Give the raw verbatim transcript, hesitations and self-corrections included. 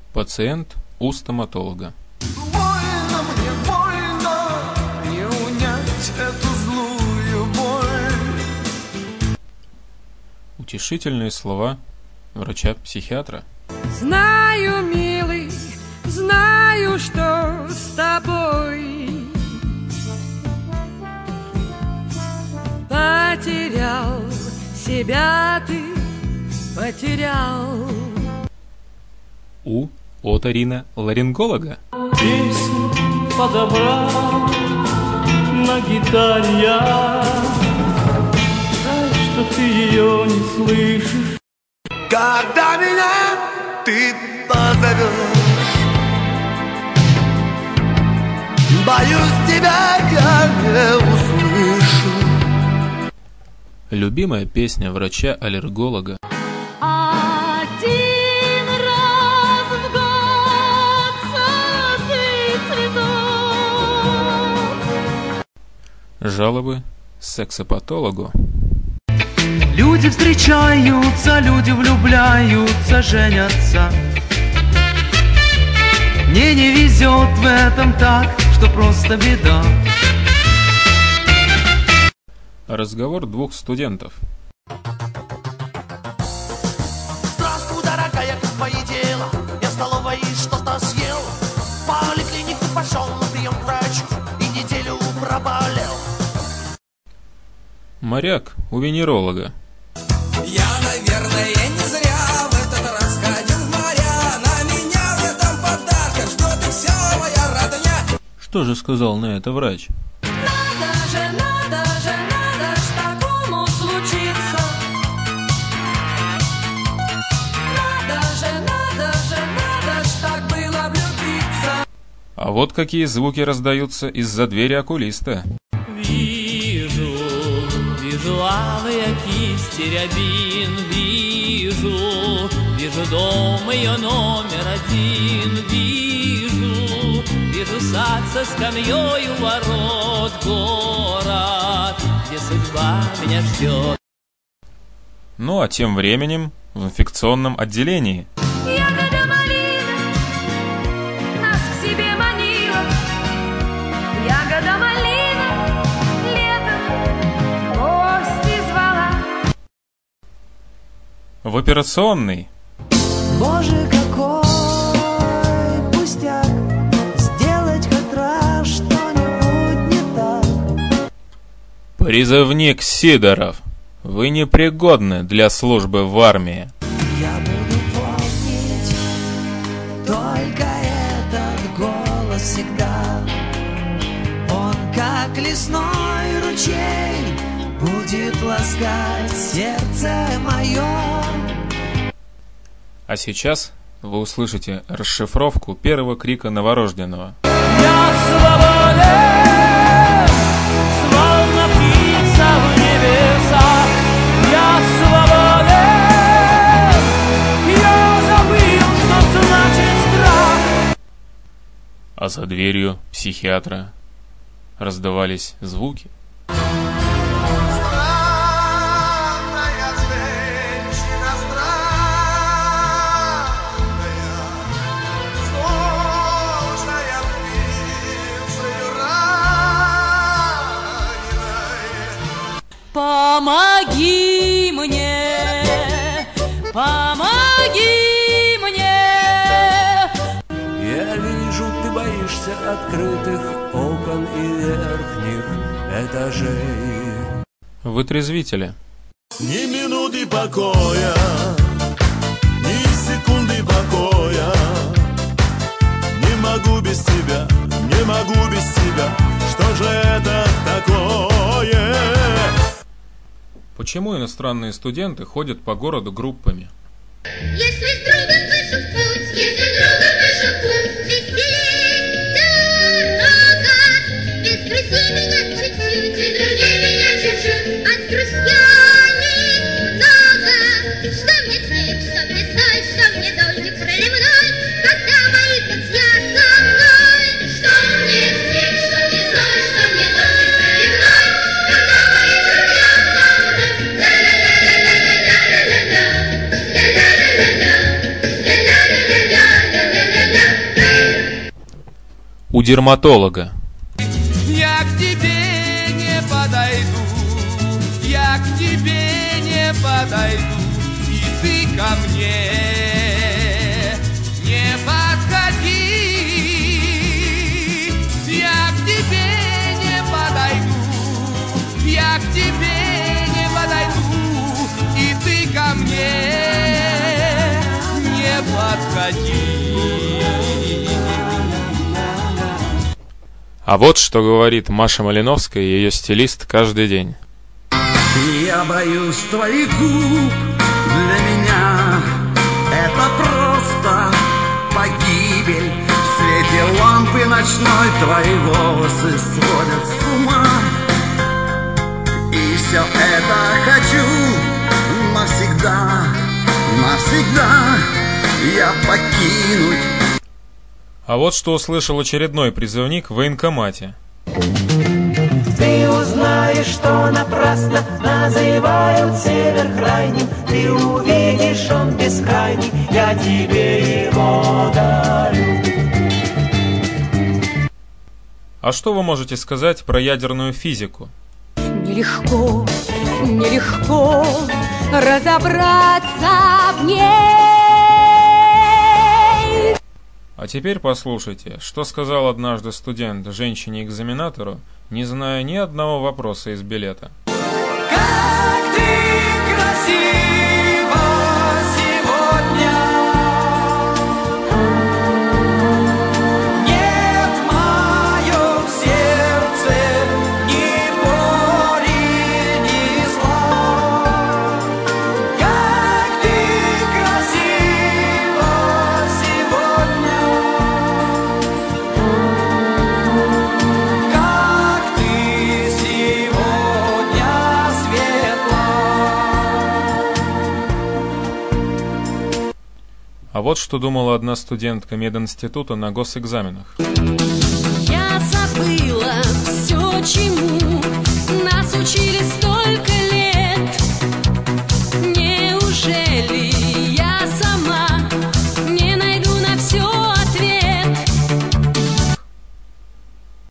Пациент у стоматолога. Больно мне, больно, не унять эту злую боль. Утешительные слова врача-психиатра. Знаю, милый, знаю, что с тобой. Потерял себя ты, потерял. У оториноларинголога. Песню подобрал на гитаре я. Жаль, что ты ее не слышишь. Когда меня ты позовешь, боюсь, тебя я не услышу. Любимая песня врача-аллерголога. Один раз в год сады цветов. Жалобы сексопатологу. Люди встречаются, люди влюбляются, женятся. Мне не везет в этом так, что просто беда. Разговор двух студентов. Здравствуй, дорогая, как твои дела? Я в столовой что-то съел. В поликлинику пошел на прием к врачу и неделю проболел. Моряк у венеролога. Я, наверное, не зря в этот раз ходил в моря. На меня в этом подарка ждет и все моя родня. Что же сказал на это врач? Надо же, надо же, надо ж такому случиться. Надо же, надо же, надо ж так было влюбиться. А вот какие звуки раздаются из-за двери окулиста. Вижу, вижу алые кисти рябин. Вижу, вижу дом ее номер один. Вижу, вижу сад со скамьей у ворот. Город, где судьба меня ждет. Ну а тем временем в инфекционном отделении. Ягода малина нас к себе манила. Ягода малина летом гости звала. В операционной. Боже, какой пустяк, сделать хоть раз что-нибудь не так. Призывник Сидоров. Вы непригодны для службы в армии. Я буду помнить только этот голос всегда. Он, как лесной ручей, будет ласкать сердце мое. А сейчас вы услышите расшифровку первого крика новорожденного. Я свободен, словно птица в небесах. Я свободен, я забыл, что значит страх. А за дверью психиатра раздавались звуки. Странная женщина, странная, сложная птицею раненой. Помоги мне, помоги мне. Я вижу, ты боишься открытых окон и верхних этажей. Вытрезвители. Ни минуты покоя, ни секунды покоя. Не могу без тебя, не могу без тебя. Что же это такое? Почему иностранные студенты ходят по городу группами? Если с другом вышел в путь, если с другом вышел в путь, веселей дорога. Воскреси меня чуть-чуть, воскреси меня чуть-чуть, от грустя немного. Что мне снег, что мне стоит, что мне дождик проливной, когда мои друзья со мной. Что мне снег, что мне стоит, что мне дождик проливной, когда мои друзья со мной. Ла-ла-ла-ла-ла-ла-ла-ла-ла. у дерматолога. Я к тебе не подойду, я к тебе не подойду, и ты ко мне не подходи. Я к тебе не подойду, я к тебе не подойду, и ты ко мне не подходи. А вот что говорит Маша Малиновская и ее стилист каждый день. Я боюсь твоих губ, для меня это просто погибель. В свете лампы ночной твои волосы сводят с ума. И все это хочу навсегда, навсегда я покинуть. А вот что услышал очередной призывник в военкомате. Ты узнаешь, что напрасно называют север крайним. Ты увидишь, он бескрайний, я тебе его дарю. А что вы можете сказать про ядерную физику? Нелегко, нелегко разобраться в ней. А теперь послушайте, что сказал однажды студент женщине-экзаменатору, не зная ни одного вопроса из билета. Как ты красива сегодня, нет в моем сердце ни боли, ни зла. Как ты красива сегодня, как ты сегодня светла. А вот что думала одна студентка мединститута на госэкзаменах. Я забыла все, чему нас учили сто